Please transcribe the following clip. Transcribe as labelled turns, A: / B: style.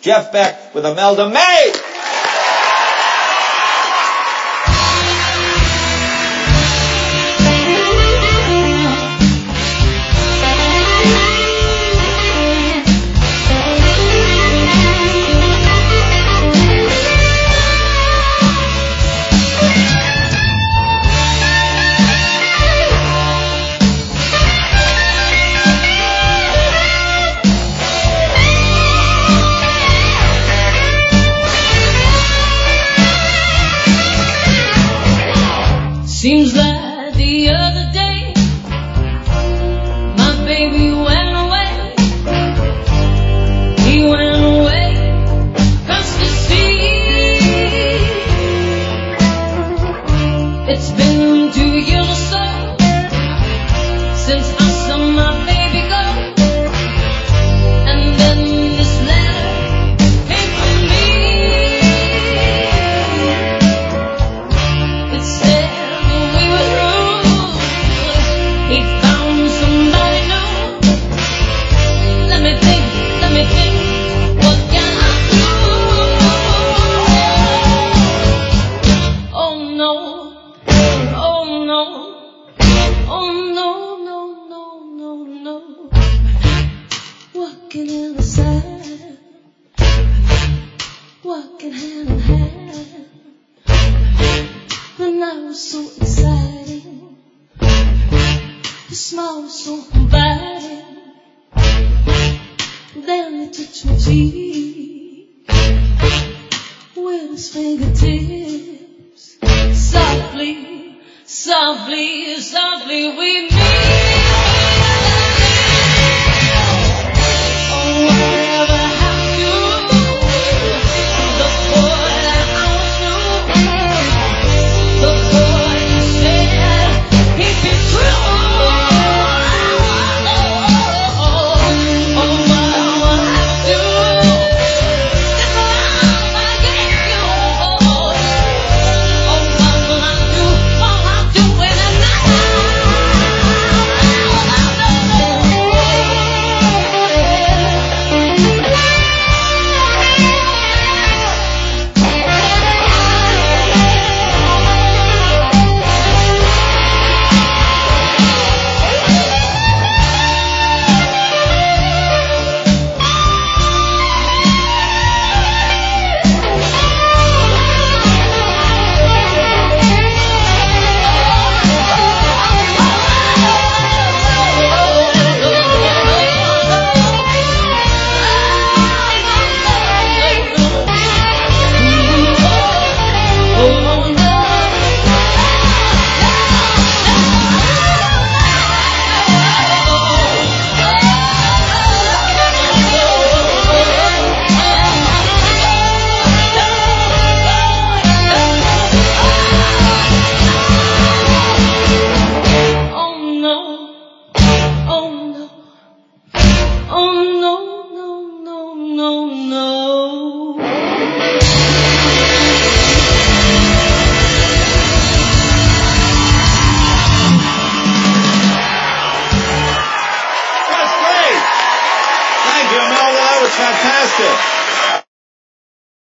A: Jeff Beck with Imelda May.
B: Seems like the other day my baby went away. He went away across the sea. It's been 2 years or so since I saw my baby go. And then this letter came from me. It said walking hand in hand, the night was so exciting, the smile was so inviting. Then he touched my cheek with his fingertips. Softly, softly, softly we meet.